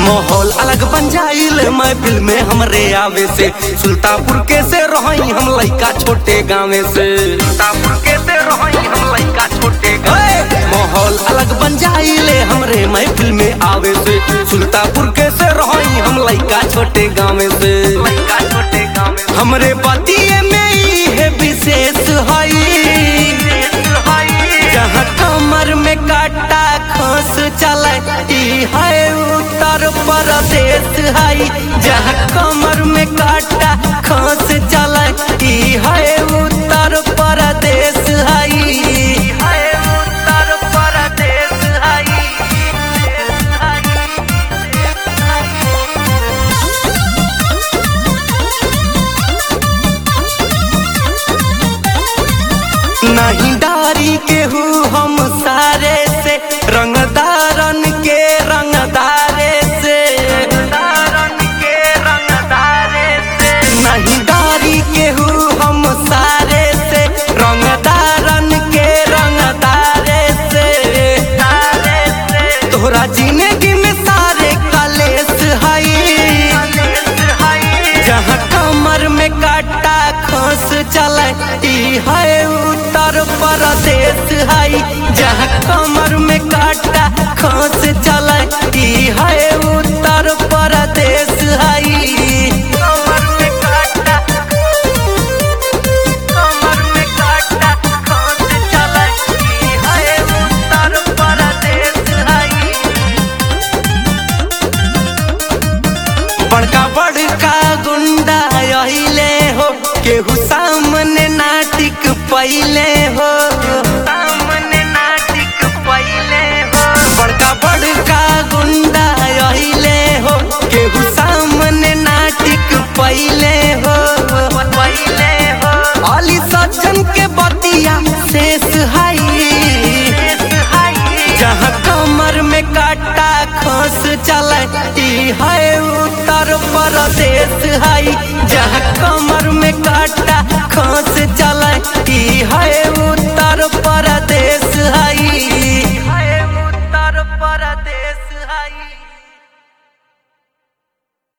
माहौल अलग बन जाइल महफिल में हमरे आवे से। सुल्तानपुर के से रही हम लइका छोटे गाँव से। सुल्तानपुर के से रही हम लइका छोटे गाँव। माहौल अलग बन जाइल हमरे महफिल में आवे से। सुल्तानपुर के से रही हम लइका छोटे गाँव से। लइका छोटे गाँव हमरे पतिये में ही है विशेष हई। जहाँ कमर में काटा खोस चले है उत्तर प्रदेश है। जहाँ कमर में काटा खोस चले है उत्तर प्रदेश है। उत्तर प्रदेश है। नहीं डारी केहू हम सारे से। रंगदारन के रंगदारे से। रंगदारन के रंगदारे से। नहीं डारी केहू हम सारे से। रंगदारन के रंगदारे से। तोहरा जिंदगी में सारे कलेस हई। जहाँ कमर में काटा खोस चले है उत्तर प्रदेश है। जहाँ कमर में काटा खोस चले है उत्तर प्रदेश है। कमर में काटा खोस चले है उत्तर प्रदेश है। बड़का बड़का गुंडा अहिले हो केहू सामने नाटिक पहले हो। सामने नाटिक पहले हो। बड़का बड़का गुंडा अहिले हो केहू सामने नाटिक पहले हो। पहले हो अली सज्जन के बतिया शेष हई। जहाँ कमर में काटा खोस चले है उत्तर प्रदेश है। जहाँ कमर में काटा